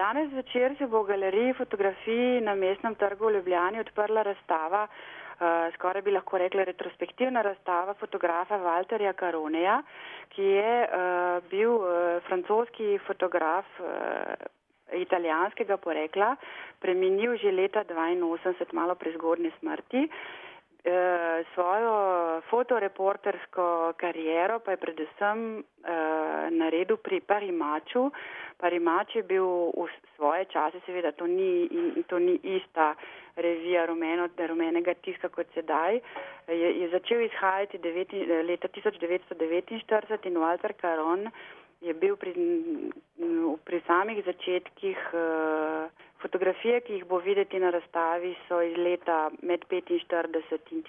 Danes zvečer se bo v galeriji fotografij na Mestnem trgu v Ljubljani odprla razstava, skoraj bi lahko rekla retrospektivna razstava fotografa Walterja Caroneja, ki je bil francoski fotograf italijanskega porekla, preminil že leta 82, malo prezgodnje smrti. Svojo fotoreportersko kariero pa je predvsem naredil pri Parimaču. Parimač je bil v svoje čase, seveda to ni ista revija rumenega tiska kot sedaj, je začel izhajati leta 1949 in Walter Caron je bil pri samih začetkih. Fotografije, ki jih bo videti na razstavi, so iz leta med 1945 in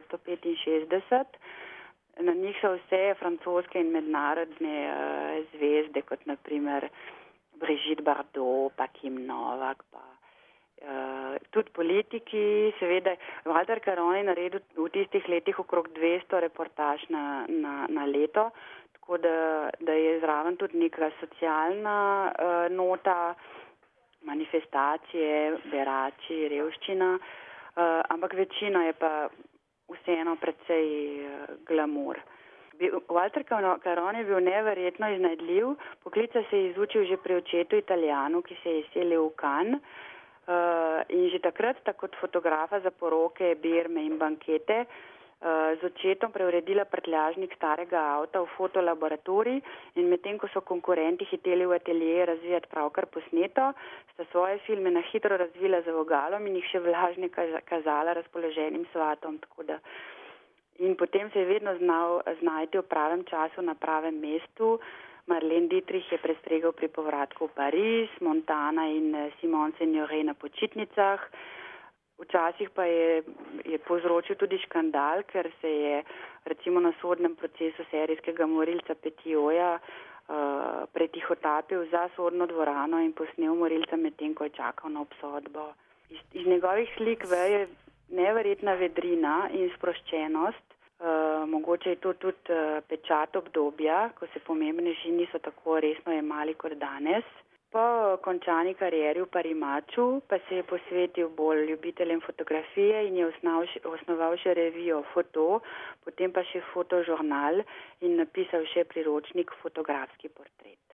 1965. Na njih so vse francoske in mednarodne zvezde, kot naprimer Brigitte Bardot, pa Kim Novak, pa tudi politiki. Seveda, Walter Caron je naredil v tistih letih okrog 200 reportaž na leto, tako da je zraven tudi neka socialna nota, manifestacije, berači, revščina, ampak večina je pa vseeno precej glamur. Walter Caron je bil neverjetno iznajdljiv, poklica se je izučil že pri očetu Italijanu, ki se je izselil v Cannes, in že takrat kot fotografa za poroke, birme in bankete z očetom preuredila prtljažnik starega avta v fotolaboratorij in medtem, ko so konkurenti hiteli v atelje razvijati pravkar posneto, sta svoje filme na hitro razvila za vogalom in jih še vlažne kazala razpoloženim svatom. In potem se je vedno znal znajti v pravem času na pravem mestu. Marlene Dietrich je prestregel pri povratku v Pariz, Montana in Simone Signoret na počitnicah. Včasih pa je povzročil tudi škandal, ker se je recimo na sodnem procesu serijskega morilca Petijoja pretihotapil za sodno dvorano in posnel morilca medtem, ko je čakal na obsodbo. Iz njegovih slik veje neverjetna vedrina in sproščenost. Mogoče je to tudi pečat obdobja, ko se pomembneži niso tako resno jemali kot danes. Po končani karieri v Parimaču pa se je posvetil bolj ljubiteljem fotografije in je osnoval še revijo Foto, potem pa še fotožurnal in napisal še priročnik Fotografski portret.